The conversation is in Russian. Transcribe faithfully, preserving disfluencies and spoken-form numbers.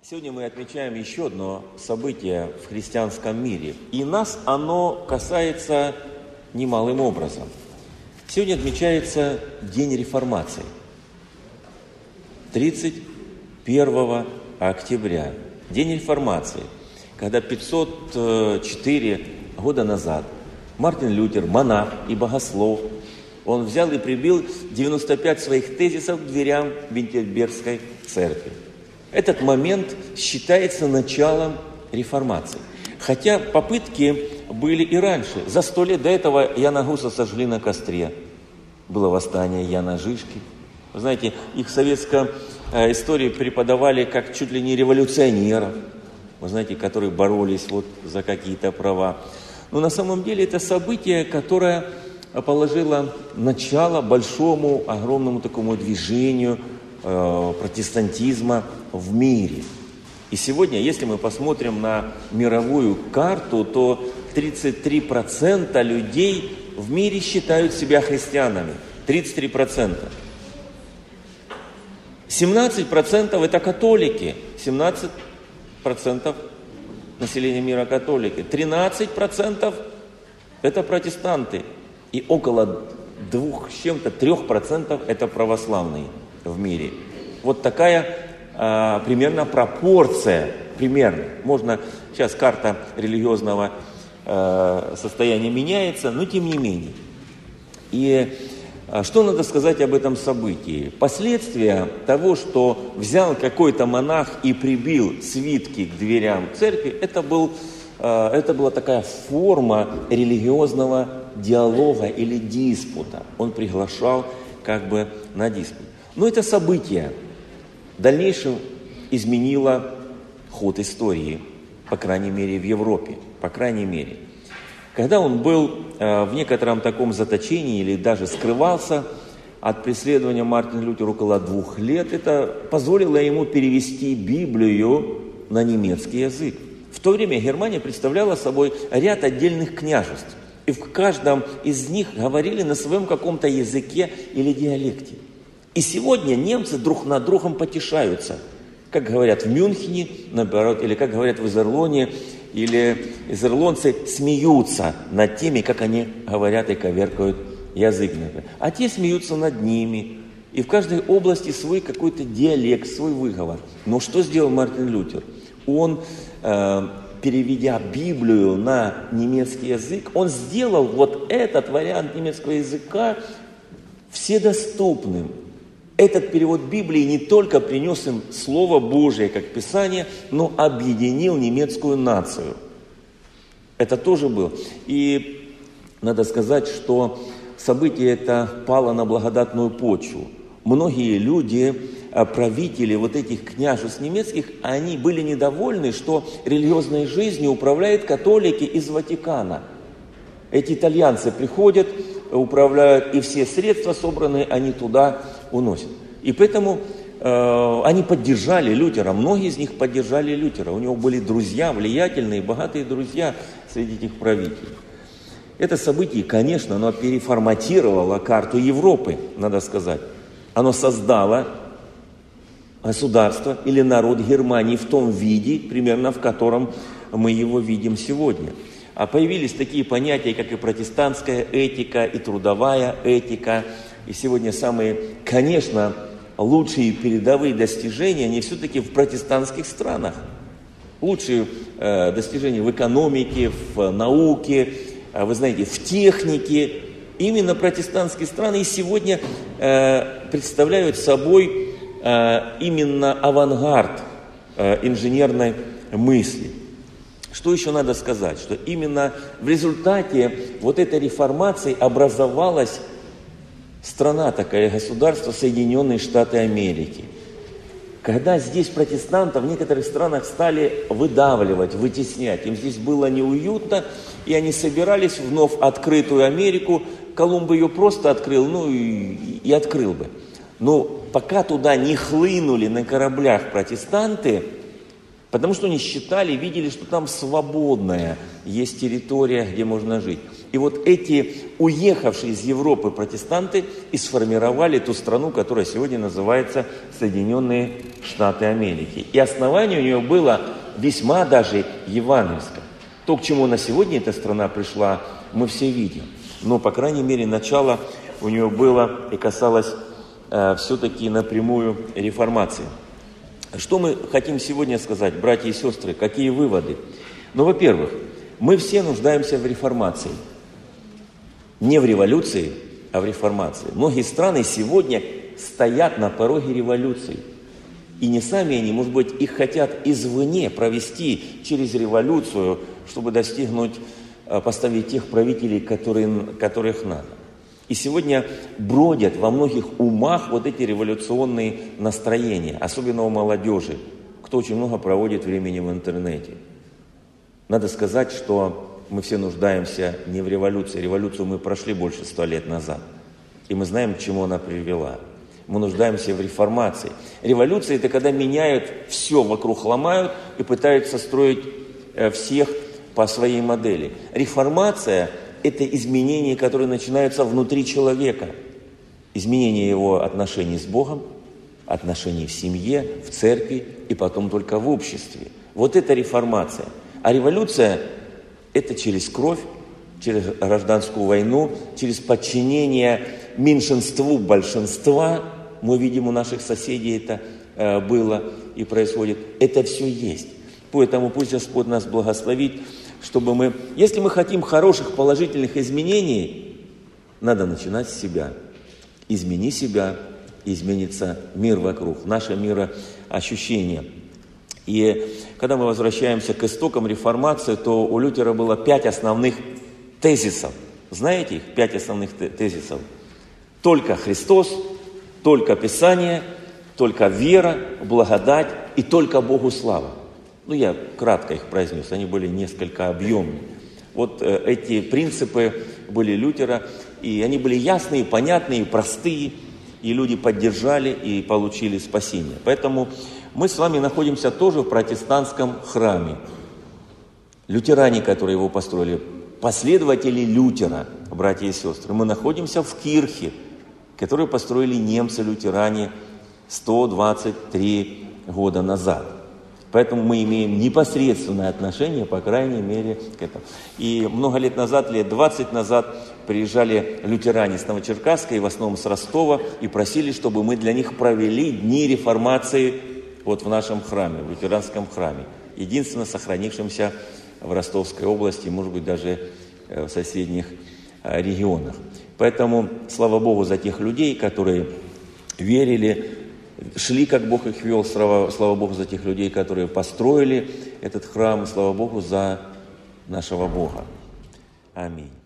Сегодня мы отмечаем еще одно событие в христианском мире. И нас оно касается немалым образом. Сегодня отмечается День Реформации. тридцать первого октября. День Реформации. Когда пятьсот четыре года назад Мартин Лютер, монах и богослов, он взял и прибил девяносто пять своих тезисов к дверям Виттельсбергской церкви. Этот момент считается началом реформации. Хотя попытки были и раньше. За сто лет до этого Яна Гуса сожгли на костре. Было восстание Яна Жишки. Вы знаете, их в советской истории преподавали как чуть ли не революционеров. Вы знаете, которые боролись вот за какие-то права. Но на самом деле это событие, которое положило начало большому, огромному такому движению э, протестантизма в мире. И сегодня, если мы посмотрим на мировую карту, то тридцать три процента людей в мире считают себя христианами. тридцать три процента. семнадцать процентов это католики. семнадцать процентов населения мира католики. тринадцать процентов это протестанты. И около двух с чем-то, трех процентов это православные в мире. Вот такая а, примерно пропорция, примерно. Можно, сейчас карта религиозного а, состояния меняется, но тем не менее. И а, что надо сказать об этом событии? Последствия того, что взял какой-то монах и прибил свитки к дверям церкви, это, был, а, это была такая форма религиозного диалога или диспута. Он приглашал как бы на диспут. Но это событие в дальнейшем изменило ход истории, по крайней мере в Европе, по крайней мере. Когда он был э, в некотором таком заточении или даже скрывался от преследования Мартина Лютера около двух лет, это позволило ему перевести Библию на немецкий язык. В то время Германия представляла собой ряд отдельных княжеств. И в каждом из них говорили на своем каком-то языке или диалекте. И сегодня немцы друг над другом потешаются. Как говорят в Мюнхене, наоборот, или как говорят в Изерлоне, или изерлонцы смеются над теми, как они говорят и коверкают язык. Например. А те смеются над ними. И в каждой области свой какой-то диалект, свой выговор. Но что сделал Мартин Лютер? Он... Э, переведя Библию на немецкий язык, он сделал вот этот вариант немецкого языка вседоступным. Этот перевод Библии не только принес им Слово Божие как Писание, но объединил немецкую нацию. Это тоже было. И надо сказать, что событие это пало на благодатную почву. Многие люди, правители вот этих княжеств немецких, они были недовольны, что религиозной жизнью управляют католики из Ватикана. Эти итальянцы приходят, управляют, и все средства собранные они туда уносят. И поэтому э, они поддержали Лютера, многие из них поддержали Лютера. У него были друзья, влиятельные, богатые друзья среди этих правителей. Это событие, конечно, оно переформатировало карту Европы, надо сказать. Оно создало государство или народ Германии в том виде, примерно в котором мы его видим сегодня. А появились такие понятия, как и протестантская этика, и трудовая этика. И сегодня самые, конечно, лучшие передовые достижения, они все-таки в протестантских странах. Лучшие э, достижения в экономике, в науке, э, вы знаете, в технике. Именно протестантские страны и сегодня э, представляют собой э, именно авангард э, инженерной мысли. Что еще надо сказать? Что именно в результате вот этой реформации образовалась страна такая, государство Соединенные Штаты Америки. Когда здесь протестантов в некоторых странах стали выдавливать, вытеснять, им здесь было неуютно, и они собирались вновь открытую Америку. Колумб ее просто открыл, ну и, и открыл бы. Но пока туда не хлынули на кораблях протестанты, потому что они считали, видели, что там свободная есть территория, где можно жить. И вот эти уехавшие из Европы протестанты и сформировали ту страну, которая сегодня называется Соединенные Штаты Америки. И основание у нее было весьма даже евангельское. То, к чему на сегодня эта страна пришла, мы все видим. Но, по крайней мере, начало у нее было и касалось э, все-таки напрямую реформации. Что мы хотим сегодня сказать, братья и сестры, какие выводы? Ну, во-первых, мы все нуждаемся в реформации. Не в революции, а в реформации. Многие страны сегодня стоят на пороге революции. И не сами они, может быть, их хотят извне провести через революцию, чтобы достигнуть, поставить тех правителей, которые, которых надо. И сегодня бродят во многих умах вот эти революционные настроения, особенно у молодежи, кто очень много проводит времени в интернете. Надо сказать, что мы все нуждаемся не в революции. Революцию мы прошли больше ста лет назад. И мы знаем, к чему она привела. Мы нуждаемся в реформации. Революция – это когда меняют все, вокруг ломают и пытаются строить всех по своей модели. Реформация – это изменения, которые начинаются внутри человека. Изменение его отношений с Богом, отношений в семье, в церкви и потом только в обществе. Вот это реформация. А революция – это через кровь, через гражданскую войну, через подчинение меньшинству большинства. Мы видим, у наших соседей это э, было и происходит. Это все есть. Поэтому пусть Господь нас благословит, чтобы мы, если мы хотим хороших, положительных изменений, надо начинать с себя. Измени себя, изменится мир вокруг, наше мироощущение. И когда мы возвращаемся к истокам реформации, то у Лютера было пять основных тезисов. Знаете их? Пять основных тезисов. Только Христос, только Писание, только вера, благодать и только Богу слава. Ну, я кратко их произнес, они были несколько объемные. Вот э, эти принципы были Лютера, и они были ясные, понятные, простые, и люди поддержали и получили спасение. Поэтому мы с вами находимся тоже в протестантском храме. Лютеране, которые его построили, последователи Лютера, братья и сестры. Мы находимся в кирхе, которую построили немцы-лютеране сто двадцать три года назад. Поэтому мы имеем непосредственное отношение, по крайней мере, к этому. И много лет назад, лет двадцать назад, приезжали лютеране с Новочеркасска и в основном с Ростова и просили, чтобы мы для них провели дни реформации вот в нашем храме, в лютеранском храме. Единственно сохранившемся в Ростовской области, может быть, даже в соседних регионах. Поэтому, слава Богу, за тех людей, которые верили, шли, как Бог их вел, слава, слава Богу за тех людей, которые построили этот храм, и слава Богу за нашего Бога. Аминь.